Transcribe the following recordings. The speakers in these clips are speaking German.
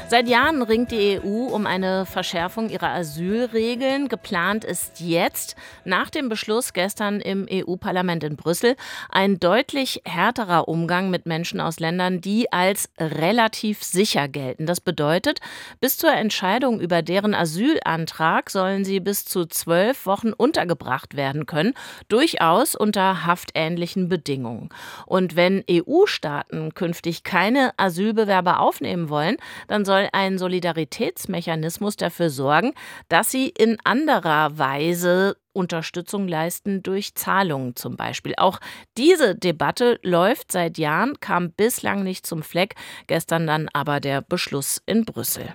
Seit Jahren ringt die EU um eine Verschärfung ihrer Asylregeln. Geplant ist jetzt, nach dem Beschluss gestern im EU-Parlament in Brüssel, ein deutlich härterer Umgang mit Menschen aus Ländern, die als relativ sicher gelten. Das bedeutet, bis zur Entscheidung über deren Asylantrag sollen sie bis zu 12 Wochen untergebracht werden können, durchaus unter haftähnlichen Bedingungen. Und wenn EU-Staaten künftig keine Asylbewerber aufnehmen wollen, dann soll ein Solidaritätsmechanismus dafür sorgen, dass sie in anderer Weise Unterstützung leisten, durch Zahlungen zum Beispiel. Auch diese Debatte läuft seit Jahren, kam bislang nicht zum Fleck. Gestern dann aber der Beschluss in Brüssel.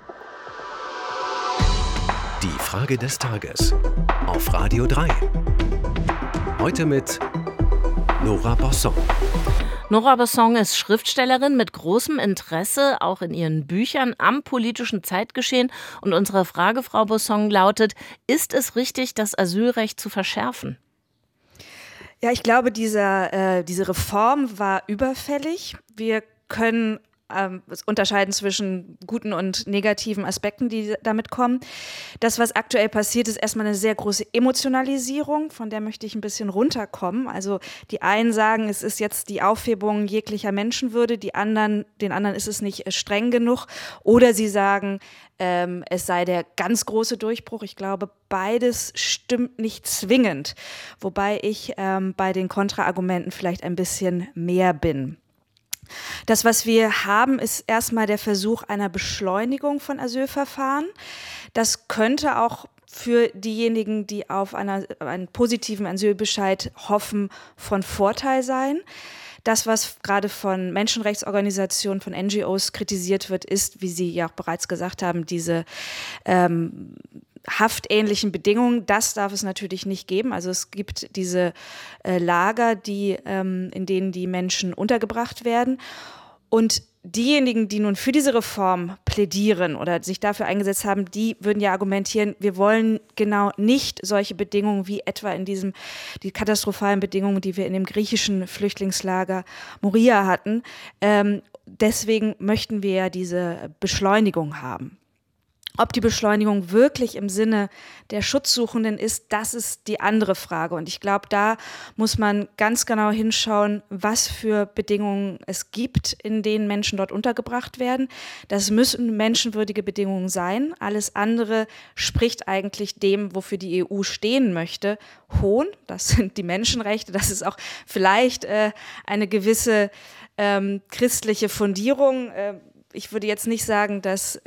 Die Frage des Tages auf Radio 3. Heute mit Nora Bosson. Nora Bosson ist Schriftstellerin mit großem Interesse, auch in ihren Büchern, am politischen Zeitgeschehen. Und unsere Frage, Frau Bosson, lautet: Ist es richtig, das Asylrecht zu verschärfen? Ja, ich glaube, diese Reform war überfällig. Wir können unterscheiden zwischen guten und negativen Aspekten, die damit kommen. Das, was aktuell passiert, ist erstmal eine sehr große Emotionalisierung, von der möchte ich ein bisschen runterkommen. Also die einen sagen, es ist jetzt die Aufhebung jeglicher Menschenwürde, den anderen ist es nicht streng genug. Oder sie sagen, es sei der ganz große Durchbruch. Ich glaube, beides stimmt nicht zwingend, wobei ich bei den Kontraargumenten vielleicht ein bisschen mehr bin. Das, was wir haben, ist erstmal der Versuch einer Beschleunigung von Asylverfahren. Das könnte auch für diejenigen, die auf einen positiven Asylbescheid hoffen, von Vorteil sein. Das, was gerade von Menschenrechtsorganisationen, von NGOs kritisiert wird, ist, wie Sie ja auch bereits gesagt haben, diese haftähnlichen Bedingungen. Das darf es natürlich nicht geben. Also es gibt diese Lager, in denen die Menschen untergebracht werden. Und diejenigen, die nun für diese Reform plädieren oder sich dafür eingesetzt haben, die würden ja argumentieren, wir wollen genau nicht solche Bedingungen wie etwa die katastrophalen Bedingungen, die wir in dem griechischen Flüchtlingslager Moria hatten. Deswegen möchten wir ja diese Beschleunigung haben. Ob die Beschleunigung wirklich im Sinne der Schutzsuchenden ist, das ist die andere Frage. Und ich glaube, da muss man ganz genau hinschauen, was für Bedingungen es gibt, in denen Menschen dort untergebracht werden. Das müssen menschenwürdige Bedingungen sein. Alles andere spricht eigentlich dem, wofür die EU stehen möchte, Hohn. Das sind die Menschenrechte. Das ist auch vielleicht eine gewisse christliche Fundierung. Ich würde jetzt nicht sagen, dass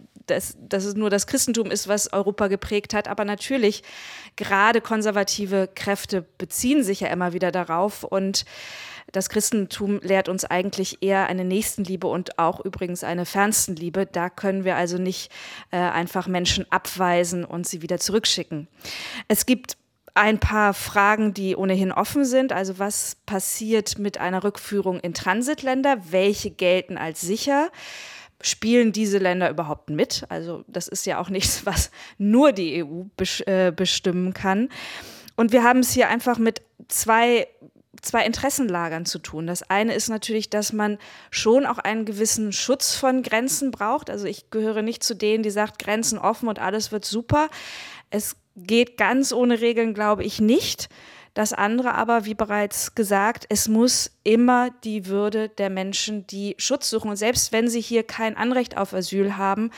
es nur das Christentum ist, was Europa geprägt hat, aber natürlich, gerade konservative Kräfte beziehen sich ja immer wieder darauf und das Christentum lehrt uns eigentlich eher eine Nächstenliebe und auch übrigens eine Fernstenliebe. Da können wir also nicht einfach Menschen abweisen und sie wieder zurückschicken. Es gibt ein paar Fragen, die ohnehin offen sind. Also was passiert mit einer Rückführung in Transitländer? Welche gelten als sicher? Spielen diese Länder überhaupt mit? Also das ist ja auch nichts, was nur die EU bestimmen kann. Und wir haben es hier einfach mit zwei Interessenlagern zu tun. Das eine ist natürlich, dass man schon auch einen gewissen Schutz von Grenzen braucht. Also ich gehöre nicht zu denen, die sagt, Grenzen offen und alles wird super. Es geht ganz ohne Regeln, glaube ich, nicht. Das andere aber, wie bereits gesagt, es muss immer die Würde der Menschen, die Schutz suchen. Und selbst wenn sie hier kein Anrecht auf Asyl haben,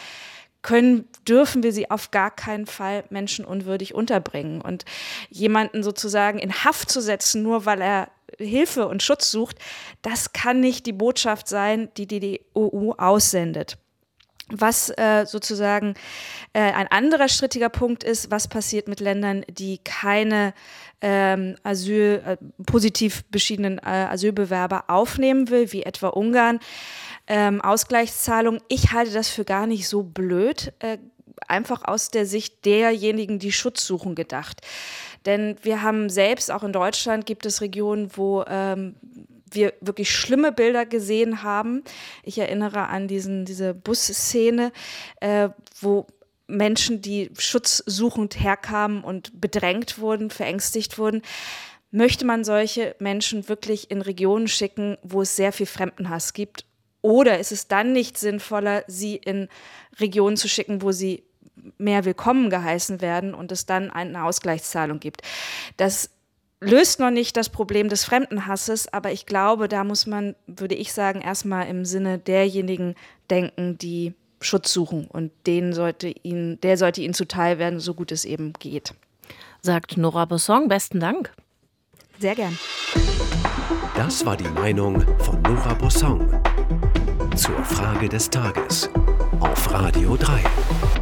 dürfen wir sie auf gar keinen Fall menschenunwürdig unterbringen. Und jemanden sozusagen in Haft zu setzen, nur weil er Hilfe und Schutz sucht, das kann nicht die Botschaft sein, die EU aussendet. Was sozusagen ein anderer strittiger Punkt ist, was passiert mit Ländern, die keine positiv beschiedenen Asylbewerber aufnehmen will, wie etwa Ungarn. Ausgleichszahlung, ich halte das für gar nicht so blöd, einfach aus der Sicht derjenigen, die Schutz suchen, gedacht. Denn wir haben selbst, auch in Deutschland gibt es Regionen, wo wir wirklich schlimme Bilder gesehen haben. Ich erinnere an diese Busszene, wo Menschen, die schutzsuchend herkamen und bedrängt wurden, verängstigt wurden. Möchte man solche Menschen wirklich in Regionen schicken, wo es sehr viel Fremdenhass gibt? Oder ist es dann nicht sinnvoller, sie in Regionen zu schicken, wo sie mehr willkommen geheißen werden und es dann eine Ausgleichszahlung gibt? Das löst noch nicht das Problem des Fremdenhasses, aber ich glaube, da muss man, würde ich sagen, erstmal im Sinne derjenigen denken, die Schutz suchen, und der sollte ihnen zuteil werden, so gut es eben geht. Sagt Nora Bosson. Besten Dank. Sehr gern. Das war die Meinung von Nora Bosson zur Frage des Tages auf Radio 3.